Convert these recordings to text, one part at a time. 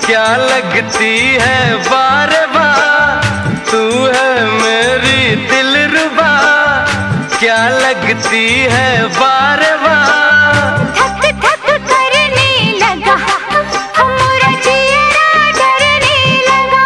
क्या लगती है बार बार, तू है मेरी दिलरुबा, क्या लगती है बार बार। धक धक करने लगा, हमारा जियरा डरने लगा।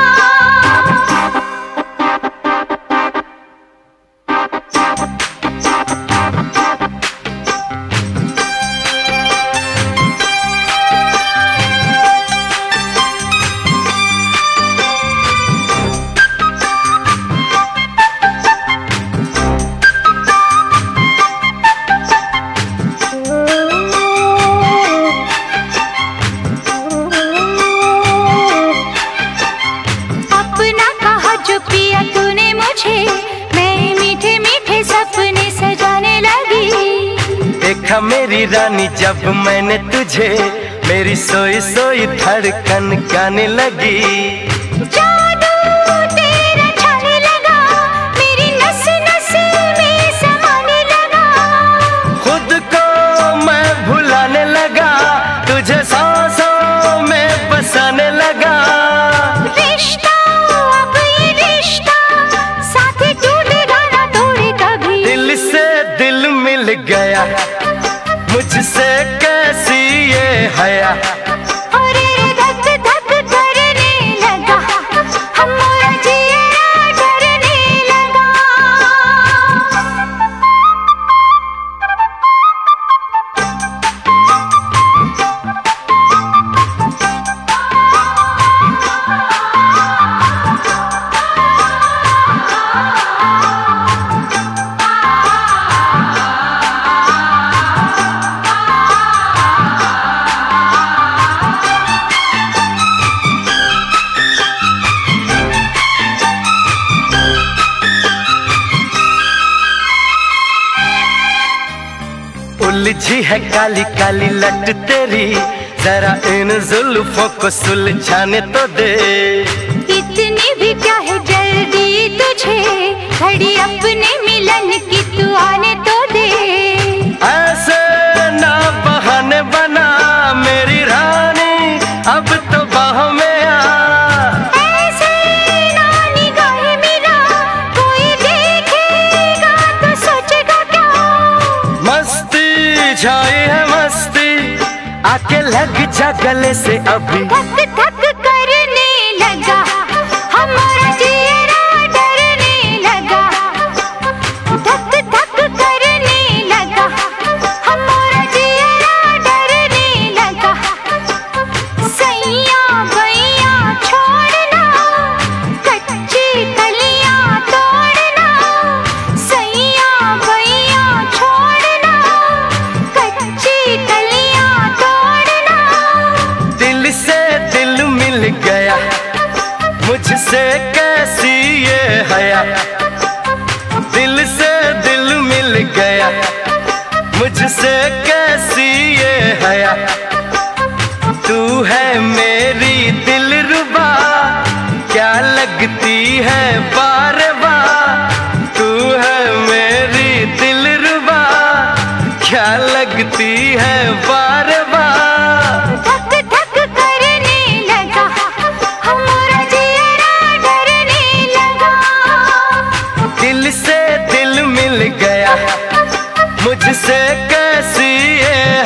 अपना कहा जो पिया तूने मुझे, मैं मीठे मीठे सपने सजाने लगी। देखा मेरी रानी जब मैंने तुझे, मेरी सोई सोई धड़कन गाने लगी। जादू तेरा छाने लगा, मेरी नस नस में समाने लगा। खुद को मैं भुलाने लगा, तुझे सांसों में बसाने लगा। रिश्ता अब ये रिश्ता, साथ टूटेगा ना तोड़े कभी। दिल से दिल मिल गया, मुझसे कैसी ये हया। और धक धक करने लगा, हमारा जियरा डरने लगा। उलझी है काली काली लट तेरी, जरा इन जुल्फों को सुलझाने तो दे। इतनी भी क्या है जल्दी तुझे, घड़ी अपने मिलन की तू आने तो दे। ऐसे ना बहाने बना मेरी रानी, अब तो बाहों में आ। ऐसे ना निगाहें मिला, कोई देखेगा तो सोचेगा क्या। मस्ती छाई है मस्ती, आके लग जा गले से अभी। धक धक करने लगा, हमारा जियरा डरने लगा। धक धक करने लगा, हमारा जियरा डरने लगा। सैया बैया छोड़ना, कच्ची कलियां तोड़ना। सैया बैया छोड़ना, कच्ची कलियां तोड़ना। दिल से दिल मिल गया, मुझसे कैसी ये हया। दिल से दिल मिल गया, मुझसे कैसी ये हया। तू है मेरी दिलरुबा, क्या लगती है बार बार। तू है मेरी दिलरुबा, क्या लगती है बार बार। धक धक करने लगा, हमारा जियरा डरने लगा। दिल से दिल मिल गया, मुझसे कैसी ये